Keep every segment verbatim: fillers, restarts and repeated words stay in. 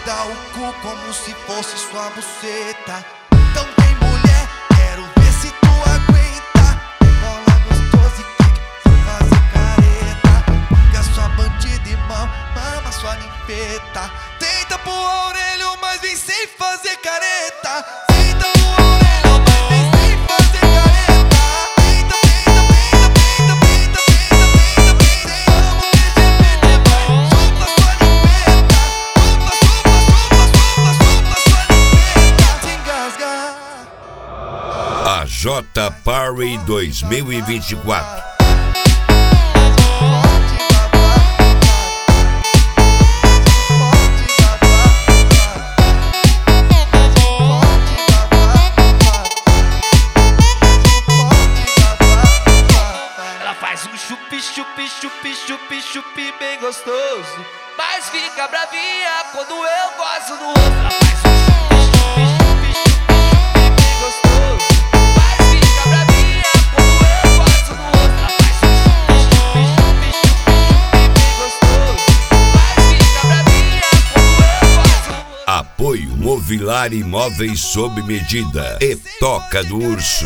dá o cu como se fosse sua buceta. Então vem mulher, quero ver se tu aguenta. Bola gostosa e kick, sem fazer careta. Pega sua bandida e mão, mama sua ninfeta. Tenta pôr a orelha, mas vem sem fazer careta. Tenta pôr a orelha, mas vem sem fazer careta. Tenta, tenta, tenta, tenta, tenta, tenta, tenta. Vamos ver se vai, solta sua ninfeta. Solta, solta, solta, solta, solta sua ninfeta. Se engasgar. A J Party dois mil e vinte e quatro. Ela faz um chupi, chupi, chupi, chupi, chupi bem gostoso, mas fica bravinha quando eu gosto do outro. Ela faz um chupi, chupi, chupi, chupi bem gostoso, mas fica bravinha quando eu gosto do outro. Ela faz um chupi, chupi, chupi, chupi bem gostoso, mas fica bravinha quando eu gosto do outro. Apoio Movilar Imóveis sob medida e Toca do Urso.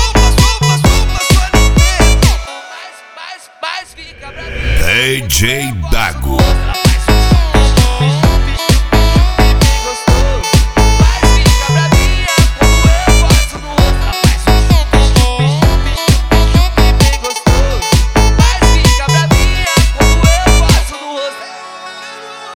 D J